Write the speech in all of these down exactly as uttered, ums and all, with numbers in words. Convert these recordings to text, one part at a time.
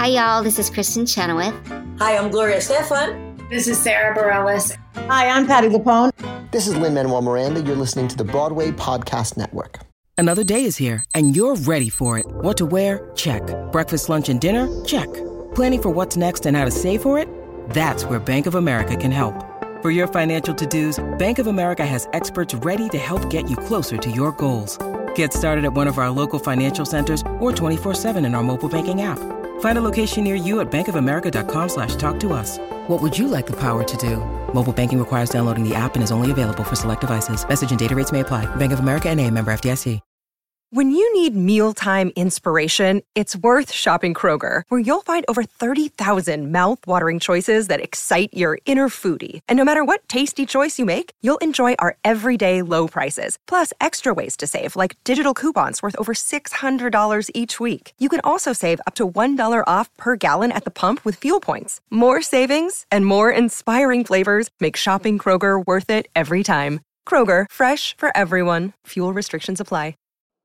Hi, y'all. This is Kristen Chenoweth. Hi, I'm Gloria Stefan. This is Sarah Bareilles. Hi, I'm Patti LuPone. This is Lin-Manuel Miranda. You're listening to the Broadway Podcast Network. Another day is here, and you're ready for it. What to wear? Check. Breakfast, lunch, and dinner? Check. Planning for what's next and how to save for it? That's where Bank of America can help. For your financial to-dos, Bank of America has experts ready to help get you closer to your goals. Get started at one of our local financial centers or twenty-four seven in our mobile banking app. Find a location near you at bankofamerica.com slash talk to us. What would you like the power to do? Mobile banking requires downloading the app and is only available for select devices. Message and data rates may apply. Bank of America N A, member F D I C. When you need mealtime inspiration, it's worth shopping Kroger, where you'll find over thirty thousand mouth-watering choices that excite your inner foodie. And no matter what tasty choice you make, you'll enjoy our everyday low prices, plus extra ways to save, like digital coupons worth over six hundred dollars each week. You can also save up to one dollar off per gallon at the pump with fuel points. More savings and more inspiring flavors make shopping Kroger worth it every time. Kroger, fresh for everyone. Fuel restrictions apply.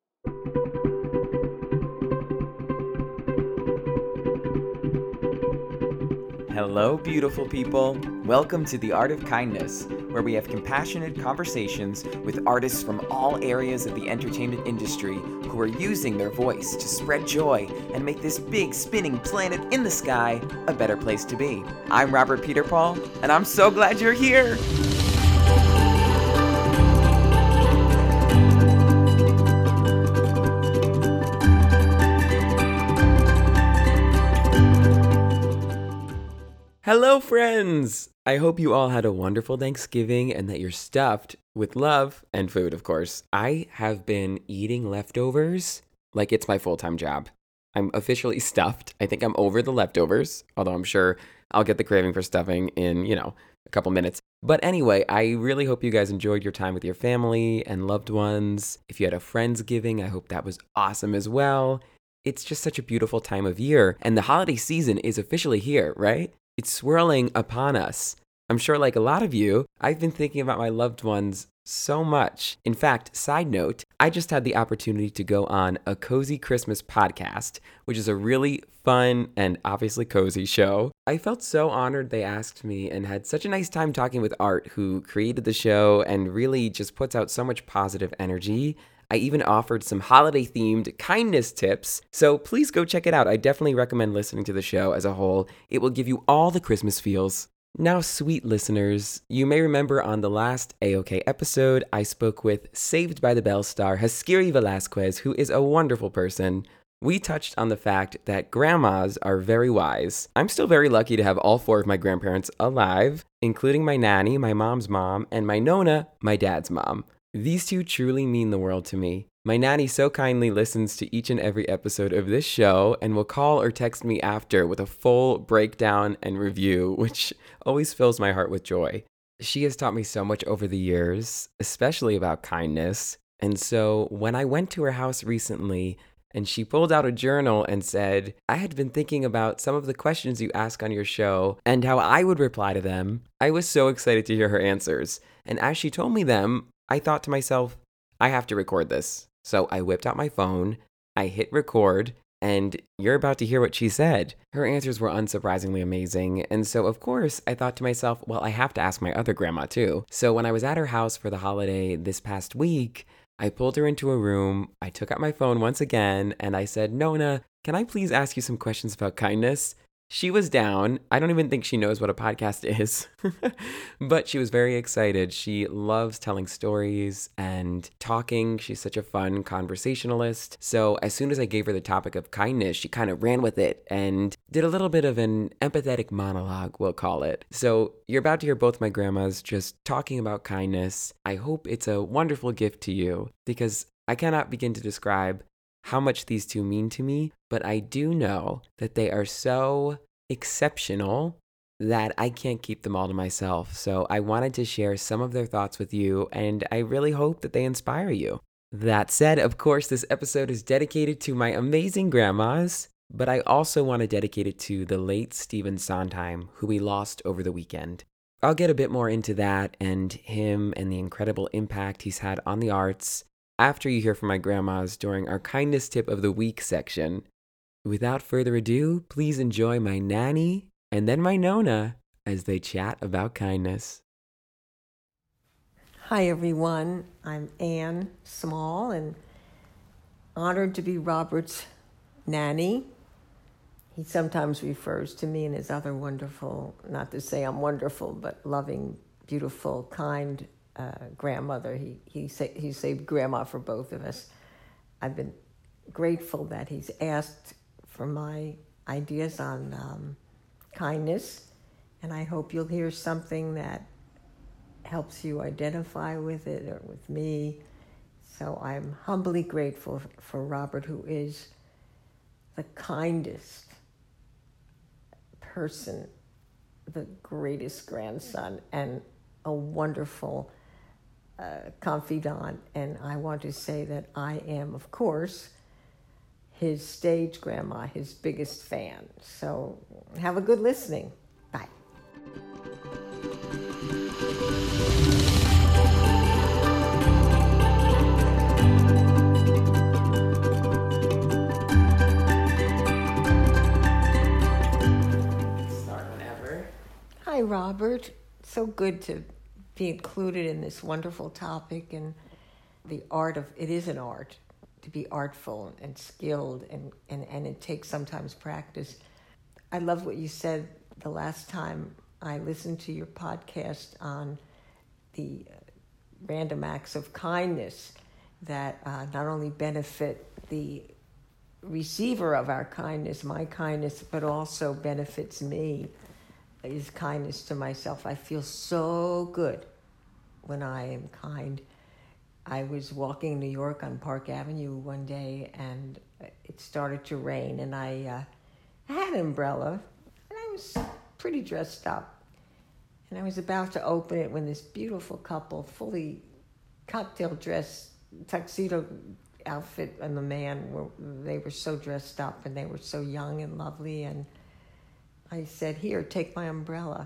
Hello, beautiful people. Welcome to The Art of Kindness, where we have compassionate conversations with artists from all areas of the entertainment industry who are using their voice to spread joy and make this big spinning planet in the sky a better place to be. I'm Robert Peter Paul, and I'm so glad you're here. Hello, friends! I hope you all had a wonderful Thanksgiving and that you're stuffed with love and food, of course. I have been eating leftovers like it's my full-time job. I'm officially stuffed. I think I'm over the leftovers, although I'm sure I'll get the craving for stuffing in, you know, a couple minutes. But anyway, I really hope you guys enjoyed your time with your family and loved ones. If you had a Friendsgiving, I hope that was awesome as well. It's just such a beautiful time of year, and the holiday season is officially here, right? It's swirling upon us. I'm sure, like a lot of you, I've been thinking about my loved ones so much. In fact, side note, I just had the opportunity to go on a Cozy Christmas podcast, which is a really fun and obviously cozy show. I felt so honored they asked me and had such a nice time talking with Art, who created the show and really just puts out so much positive energy. I even offered some holiday-themed kindness tips, so please go check it out. I definitely recommend listening to the show as a whole. It will give you all the Christmas feels. Now, sweet listeners, you may remember on the last A O K episode, I spoke with Saved by the Bell star Haskiri Velasquez, who is a wonderful person. We touched on the fact that grandmas are very wise. I'm still very lucky to have all four of my grandparents alive, including my nanny, my mom's mom, and my nona, my dad's mom. These two truly mean the world to me. My nanny so kindly listens to each and every episode of this show and will call or text me after with a full breakdown and review, which always fills my heart with joy. She has taught me so much over the years, especially about kindness. And so when I went to her house recently and she pulled out a journal and said, I had been thinking about some of the questions you ask on your show and how I would reply to them, I was so excited to hear her answers. And as she told me them, I thought to myself, I have to record this. So I whipped out my phone, I hit record, and you're about to hear what she said. Her answers were unsurprisingly amazing, and so of course I thought to myself, well, I have to ask my other grandma too. So when I was at her house for the holiday this past week, I pulled her into a room, I took out my phone once again, and I said, Nona, can I please ask you some questions about kindness? She was down. I don't even think she knows what a podcast is, but she was very excited. She loves telling stories and talking. She's such a fun conversationalist. So as soon as I gave her the topic of kindness, she kind of ran with it and did a little bit of an empathetic monologue, we'll call it. So you're about to hear both my grandmas just talking about kindness. I hope it's a wonderful gift to you because I cannot begin to describe how much these two mean to me, but I do know that they are so exceptional that I can't keep them all to myself. So I wanted to share some of their thoughts with you, and I really hope that they inspire you. That said, of course, this episode is dedicated to my amazing grandmas, but I also want to dedicate it to the late Stephen Sondheim, who we lost over the weekend. I'll get a bit more into that and him and the incredible impact he's had on the arts after you hear from my grandmas during our Kindness Tip of the Week section. Without further ado, please enjoy my nanny and then my Nona as they chat about kindness. Hi everyone, I'm Anne Small and honored to be Robert's nanny. He sometimes refers to me and his other wonderful, not to say I'm wonderful, but loving, beautiful, kind uh, grandmother. He he, sa- he saved grandma for both of us. I've been grateful that he's asked for my ideas on um, kindness, and I hope you'll hear something that helps you identify with it or with me. So I'm humbly grateful for Robert, who is the kindest person, the greatest grandson, and a wonderful uh, confidant. And I want to say that I am, of course, his stage grandma, his biggest fan. So have a good listening. Bye. Start whenever. Hi, Robert. So good to be included in this wonderful topic and the art of, it is an art, to be artful and skilled, and, and, and it takes sometimes practice. I love what you said the last time I listened to your podcast on the random acts of kindness that uh, not only benefit the receiver of our kindness, my kindness, but also benefits me, is kindness to myself. I feel so good when I am kind. I was walking in New York on Park Avenue one day, and it started to rain, and I, uh, I had an umbrella, and I was pretty dressed up. And I was about to open it when this beautiful couple, fully cocktail dress, tuxedo outfit, and the man, were they were so dressed up, and they were so young and lovely, and I said, "Here, take my umbrella."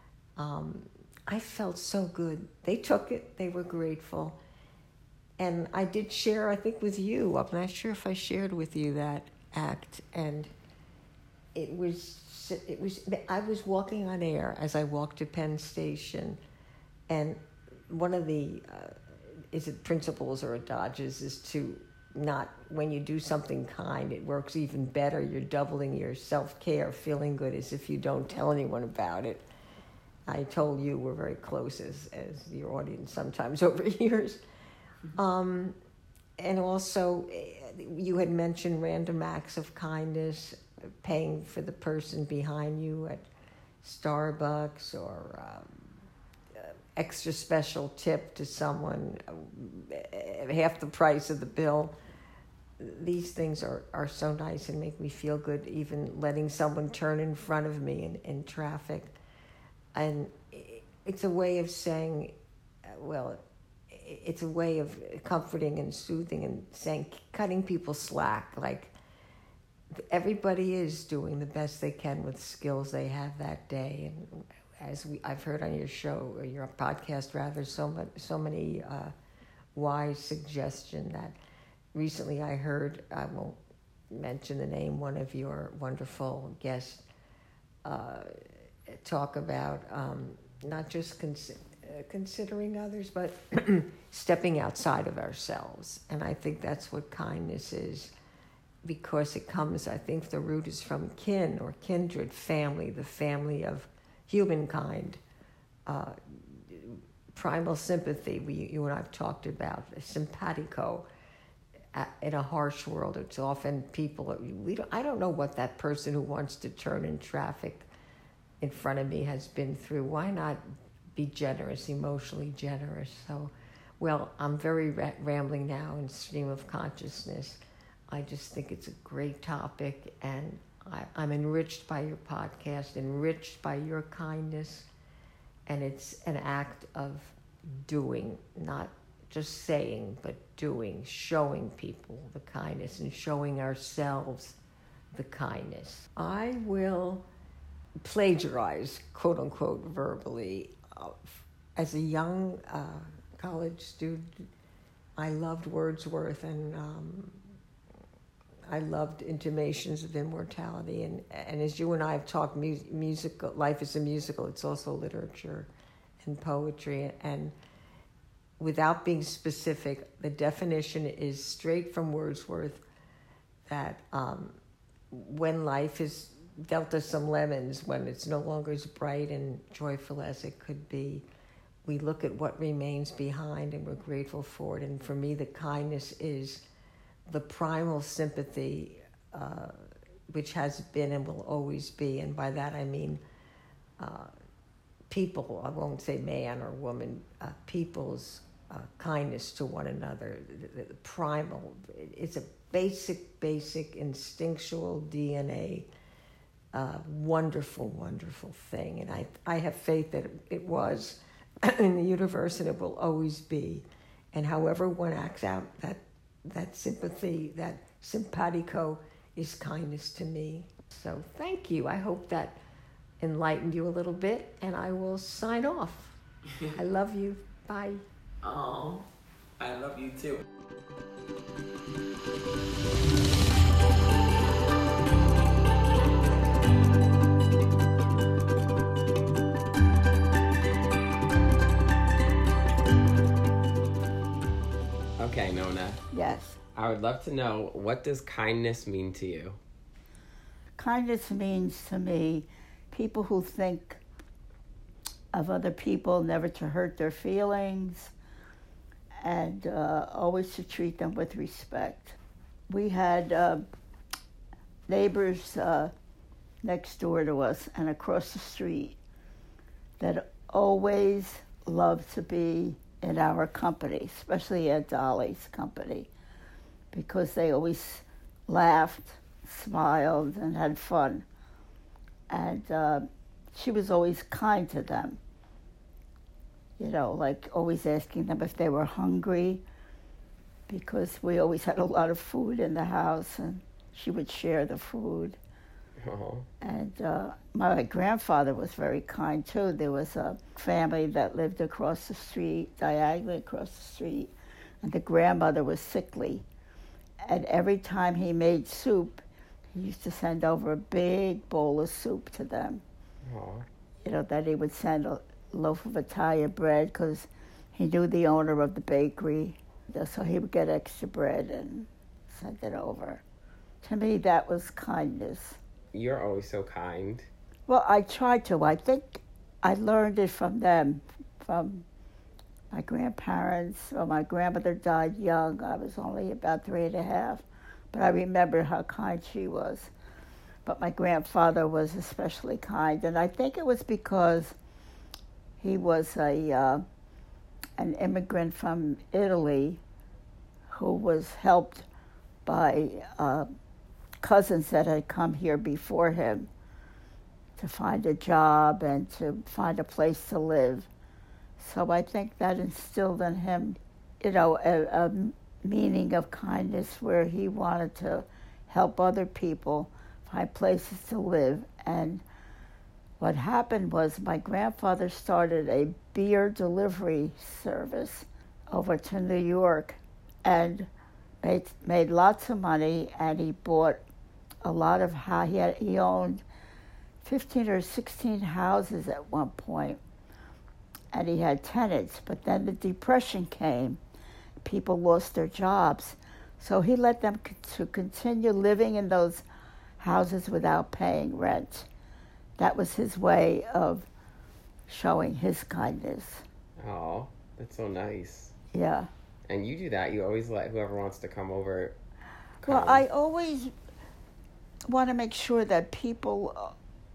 Um, I felt so good. They took it. They were grateful. And I did share, I think, with you. I'm not sure if I shared with you that act. And it was, it was. I was walking on air as I walked to Penn Station. And one of the, uh, is it principles or adages, is to not, when you do something kind, it works even better. You're doubling your self-care, feeling good, as if you don't tell anyone about it. I told you we're very close as, as your audience sometimes overhears. Um, and also, you had mentioned random acts of kindness, paying for the person behind you at Starbucks, or um, extra special tip to someone, uh, half the price of the bill. These things are, are so nice and make me feel good, even letting someone turn in front of me in, in traffic. And it's a way of saying, well, it's a way of comforting and soothing and saying, cutting people slack. Like, everybody is doing the best they can with skills they have that day. And as we, I've heard on your show, or your podcast rather, so much, so many uh, wise suggestion that recently I heard, I won't mention the name, one of your wonderful guests uh, talk about um, not just cons- uh, considering others, but stepping outside of ourselves. And I think that's what kindness is, because it comes, I think the root is from kin or kindred, family, the family of humankind, uh, primal sympathy. We, you and I have talked about simpatico. In a harsh world, it's often people, we don't, I don't know what that person who wants to turn in traffic in front of me has been through. Why not be generous, emotionally generous? So, well, I'm very ra- rambling now in stream of consciousness. I just think it's a great topic, and I, I'm enriched by your podcast, enriched by your kindness, and it's an act of doing, not just saying, but doing, showing people the kindness and showing ourselves the kindness. I will plagiarize, quote unquote, verbally. Uh, as a young uh, college student, I loved Wordsworth, and um, I loved Intimations of Immortality. And, and as you and I have talked, mu- musical, life is a musical. It's also literature and poetry. And without being specific, the definition is straight from Wordsworth that um, when life is dealt us some lemons, when it's no longer as bright and joyful as it could be, we look at what remains behind and we're grateful for it. And for me, the kindness is the primal sympathy, uh, which has been and will always be. And by that I mean uh, people, I won't say man or woman, uh, people's uh, kindness to one another, the, the primal. It's a basic, basic instinctual D N A, uh, wonderful, wonderful thing. And I, I have faith that it, it was in the universe and it will always be. And however one acts out that that sympathy, that simpatico is kindness to me. So thank you. I hope that enlightened you a little bit, and I will sign off. I love you. Bye. Oh, I love you too. Okay, Nona. Yes. I would love to know, what does kindness mean to you? Kindness means to me people who think of other people, never to hurt their feelings, and uh, always to treat them with respect. We had uh, neighbors uh, next door to us and across the street that always loved to be in our company, especially Aunt Dolly's company, because they always laughed, smiled, and had fun. And uh, she was always kind to them, you know, like always asking them if they were hungry, because we always had a lot of food in the house, and she would share the food. Oh. And uh, my grandfather was very kind, too. There was a family that lived across the street, diagonally across the street, and the grandmother was sickly. And every time he made soup, he used to send over a big bowl of soup to them. Oh. You know, that he would send a loaf of Italian bread, because he knew the owner of the bakery. So he would get extra bread and send it over. To me, that was kindness. You're always so kind. Well, I tried to. I think I learned it from them, from my grandparents. Well, my grandmother died young. I was only about three and a half. But I remember how kind she was. But my grandfather was especially kind. And I think it was because he was a uh, an immigrant from Italy who was helped by uh, cousins that had come here before him to find a job and to find a place to live. So I think that instilled in him, you know, a, a meaning of kindness where he wanted to help other people find places to live. And what happened was my grandfather started a beer delivery service over to New York and made, made lots of money, and he bought a lot of how he had he owned fifteen or sixteen houses at one point, and he had tenants. But then the Depression came, people lost their jobs, so he let them c- to continue living in those houses without paying rent. That was his way of showing his kindness. Oh, that's so nice. Yeah. And you do that. You always let whoever wants to come over come. Well, I always want to make sure that people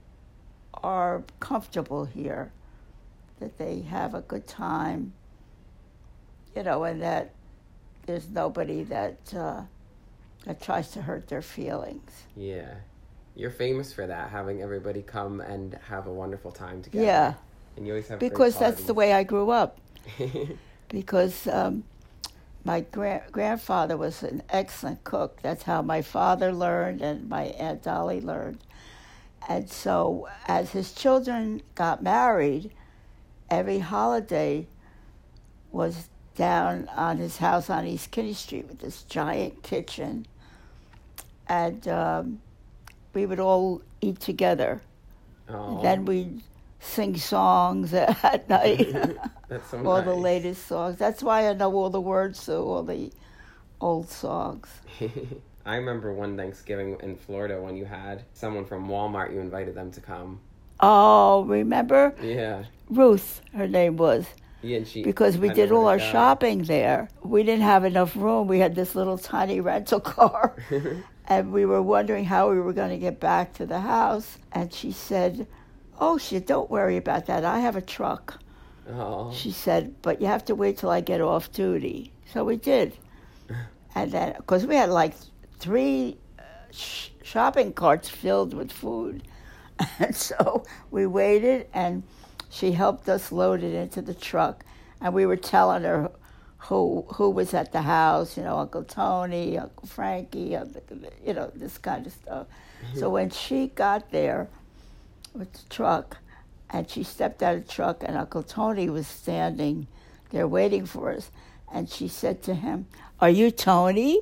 are comfortable here, that they have a good time, you know, and that there's nobody that uh, that tries to hurt their feelings. Yeah. You're famous for that, having everybody come and have a wonderful time together. Yeah. And you always have because great that's the way I grew up. Because um, my gra- grandfather was an excellent cook. That's how my father learned and my Aunt Dolly learned. And so as his children got married, every holiday was down on his house on East Kinney Street with this giant kitchen. and um, we would all eat together. Oh. Then we'd sing songs at night. That's so all nice. the latest songs. That's why I know all the words to all the old songs. I remember one Thanksgiving in Florida when you had someone from Walmart, you invited them to come. Oh, remember? Yeah. Ruth, her name was. Yeah, and she, because we I did never all our got. shopping there. We didn't have enough room. We had this little tiny rental car. And we were wondering how we were going to get back to the house. And she said, oh, shit, don't worry about that. I have a truck. Oh. She said, but you have to wait till I get off duty. So we did. And then, because we had like three uh, sh- shopping carts filled with food. And so we waited, and she helped us load it into the truck. And we were telling her who who was at the house, you know, Uncle Tony, Uncle Frankie, you know, this kind of stuff. Mm-hmm. So when she got there with the truck, and she stepped out of the truck, and Uncle Tony was standing there waiting for us, and she said to him, are you Tony?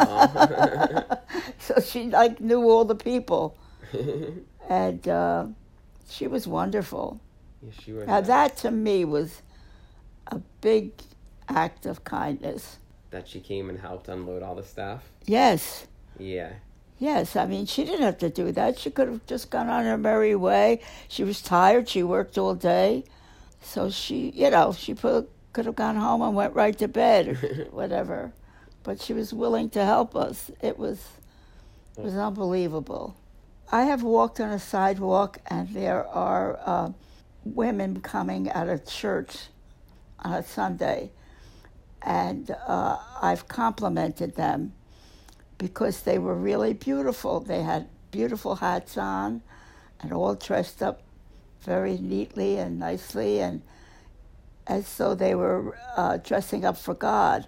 So she, like, knew all the people. And uh, she was wonderful. Yeah, she was. Now, that, to me, was a big act of kindness. That she came and helped unload all the stuff? Yes. Yeah. Yes, I mean, she didn't have to do that. She could have just gone on her merry way. She was tired. She worked all day. So she, you know, she put, could have gone home and went right to bed or whatever. But she was willing to help us. It was, it was unbelievable. I have walked on a sidewalk, and there are uh, women coming out of church on a Sunday. And uh, I've complimented them because they were really beautiful. They had beautiful hats on and all dressed up very neatly and nicely, and as though they were uh, dressing up for God.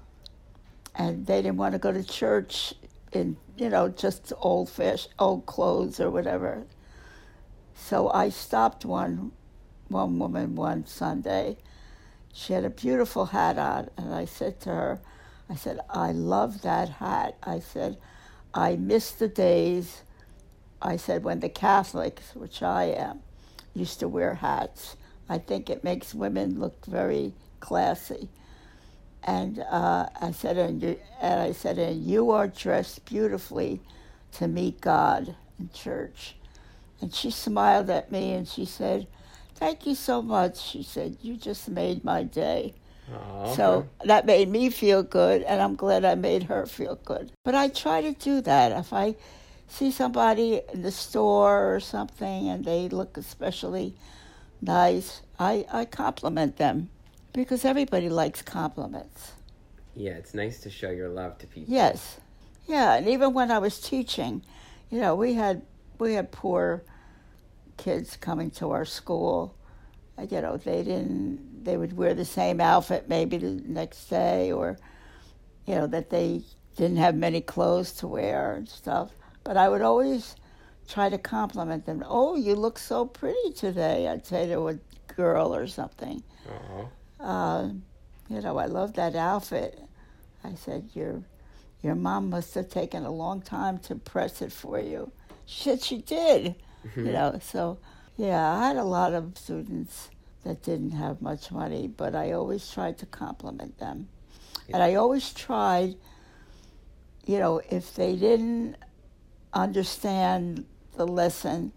And they didn't want to go to church in, you know, just old fish, old clothes or whatever. So I stopped one, one woman one Sunday. She had a beautiful hat on, and I said to her, I said, I love that hat. I said, I miss the days, I said, when the Catholics, which I am, used to wear hats. I think it makes women look very classy. And uh, I said, and, you, and I said, and you are dressed beautifully to meet God in church. And she smiled at me and she said, thank you so much. She said, you just made my day. Aww. So that made me feel good, and I'm glad I made her feel good. But I try to do that. If I see somebody in the store or something and they look especially nice, I, I compliment them. Because everybody likes compliments. Yeah, it's nice to show your love to people. Yes. Yeah, and even when I was teaching, you know, we had we had poor kids coming to our school. And, you know, they didn't, they would wear the same outfit maybe the next day, or, you know, that they didn't have many clothes to wear and stuff. But I would always try to compliment them. Oh, you look so pretty today, I'd say to a girl or something. Uh-huh. Uh, you know, I love that outfit. I said, your your mom must have taken a long time to press it for you. She said she did. Mm-hmm. You know, so, yeah, I had a lot of students that didn't have much money, but I always tried to compliment them. Yeah. And I always tried, you know, if they didn't understand the lesson,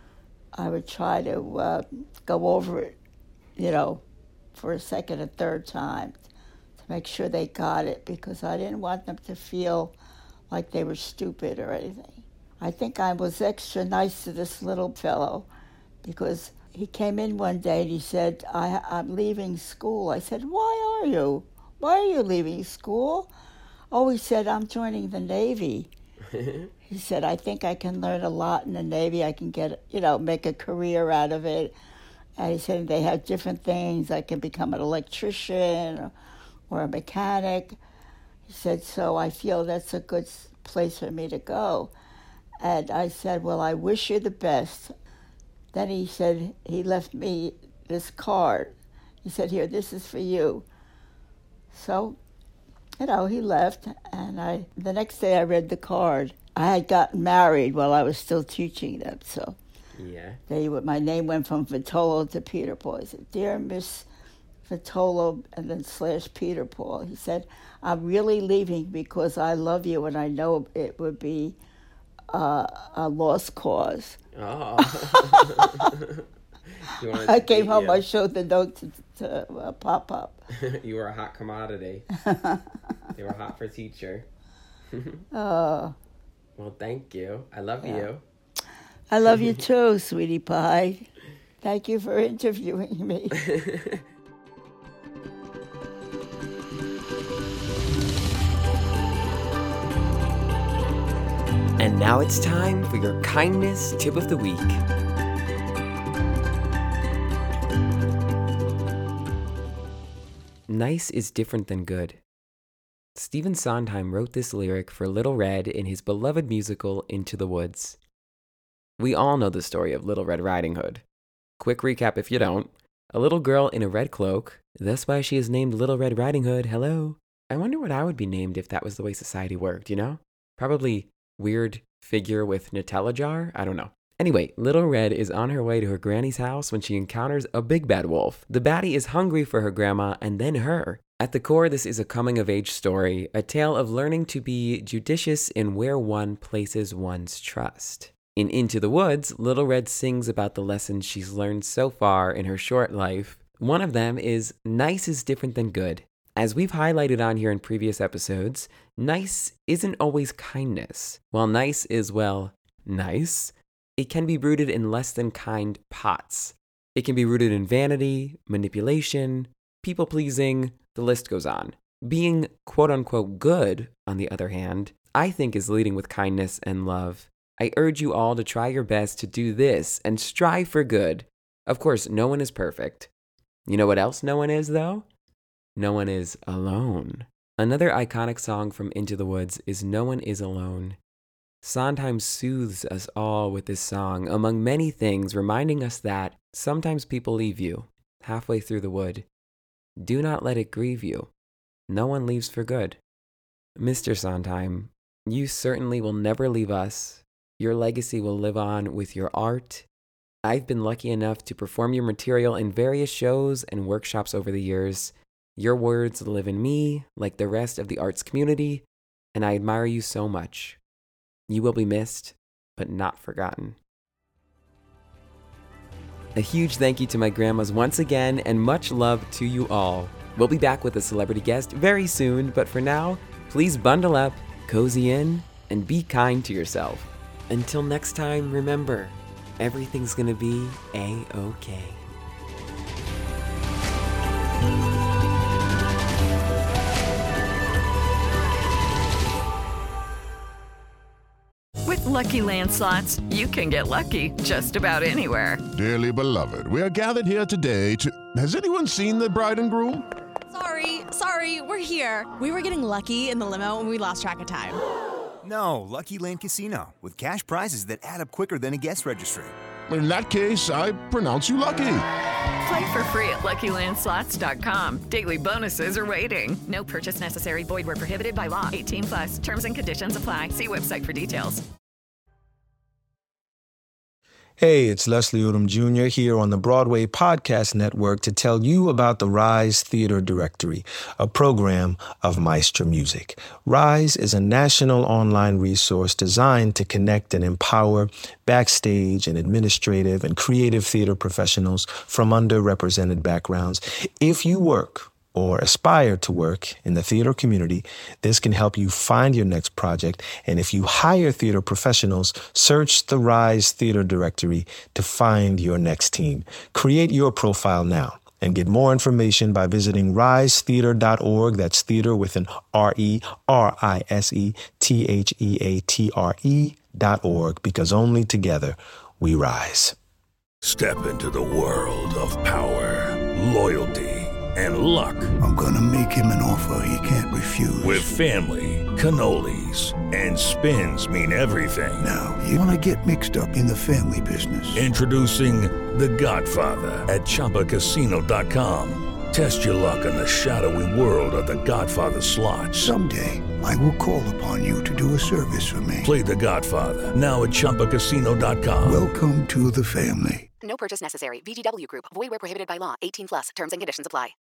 I would try to uh, go over it, you know, for a second or third time to make sure they got it, because I didn't want them to feel like they were stupid or anything. I think I was extra nice to this little fellow because he came in one day and he said, I, I'm leaving school. I said, why are you? Why are you leaving school? Oh, he said, I'm joining the Navy. He said, I think I can learn a lot in the Navy. I can get, you know, make a career out of it. And he said they have different things. I can become an electrician or, or a mechanic. He said, so I feel that's a good place for me to go. And I said, well, I wish you the best. Then he said, he left me this card. He said, here, this is for you. So, you know, he left, and I the next day I read the card. I had gotten married while I was still teaching them, so yeah. They my name went from Vitolo to Peter Paul. He said, "Dear Miss Vitolo," and then slash Peter Paul. He said, "I'm really leaving because I love you and I know it would be uh, a lost cause." Oh. I came home, yeah. I showed the note to, to uh, Pop-Up. You were a hot commodity. You were hot for teacher. Oh. Well, thank you. I love yeah. you. I love you too, sweetie pie. Thank you for interviewing me. And now it's time for your kindness tip of the week. Nice is different than good. Stephen Sondheim wrote this lyric for Little Red in his beloved musical Into the Woods. We all know the story of Little Red Riding Hood. Quick recap if you don't. A little girl in a red cloak, that's why she is named Little Red Riding Hood, hello. I wonder what I would be named if that was the way society worked, you know? Probably weird figure with Nutella jar? I don't know. Anyway, Little Red is on her way to her granny's house when she encounters a big bad wolf. The baddie is hungry for her grandma and then her. At the core, this is a coming-of-age story, a tale of learning to be judicious in where one places one's trust. In Into the Woods, Little Red sings about the lessons she's learned so far in her short life. One of them is nice is different than good. As we've highlighted on here in previous episodes, nice isn't always kindness. While nice is, well, nice, it can be rooted in less than kind pots. It can be rooted in vanity, manipulation, people-pleasing, the list goes on. Being quote-unquote good, on the other hand, I think is leading with kindness and love. I urge you all to try your best to do this and strive for good. Of course, no one is perfect. You know what else no one is, though? No one is alone. Another iconic song from Into the Woods is No One Is Alone. Sondheim soothes us all with this song, among many things, reminding us that sometimes people leave you halfway through the wood. Do not let it grieve you. No one leaves for good. Mister Sondheim, you certainly will never leave us. Your legacy will live on with your art. I've been lucky enough to perform your material in various shows and workshops over the years. Your words live in me, like the rest of the arts community, and I admire you so much. You will be missed, but not forgotten. A huge thank you to my grandmas once again, and much love to you all. We'll be back with a celebrity guest very soon, but for now, please bundle up, cozy in, and be kind to yourself. Until next time, remember, everything's gonna be A-okay. With Lucky Land Slots, you can get lucky just about anywhere. Dearly beloved, we are gathered here today to... Has anyone seen the bride and groom? Sorry, sorry, we're here. We were getting lucky in the limo and we lost track of time. No, Lucky Land Casino, with cash prizes that add up quicker than a guest registry. In that case, I pronounce you lucky. Play for free at Lucky Land Slots dot com. Daily bonuses are waiting. No purchase necessary. Void where prohibited by law. eighteen plus. Terms and conditions apply. See website for details. Hey, it's Leslie Odom Junior here on the Broadway Podcast Network to tell you about the Rise Theater Directory, a program of Maestro Music. Rise is a national online resource designed to connect and empower backstage and administrative and creative theater professionals from underrepresented backgrounds. If you work or aspire to work in the theater community, this can help you find your next project. And if you hire theater professionals, search the Rise Theater Directory to find your next team. Create your profile now and get more information by visiting rise theater dot org. That's theater with an R E, R I S E, T H E A T R E dot org, because only together we rise. Step into the world of power, loyalty, and luck. I'm gonna make him an offer he can't refuse. With family, cannolis, and spins mean everything. Now, you wanna get mixed up in the family business. Introducing The Godfather at Chumba Casino dot com. Test your luck in the shadowy world of The Godfather slot. Someday, I will call upon you to do a service for me. Play The Godfather, now at Chumba Casino dot com. Welcome to the family. No purchase necessary. V G W Group. Void where prohibited by law. eighteen plus. Terms and conditions apply.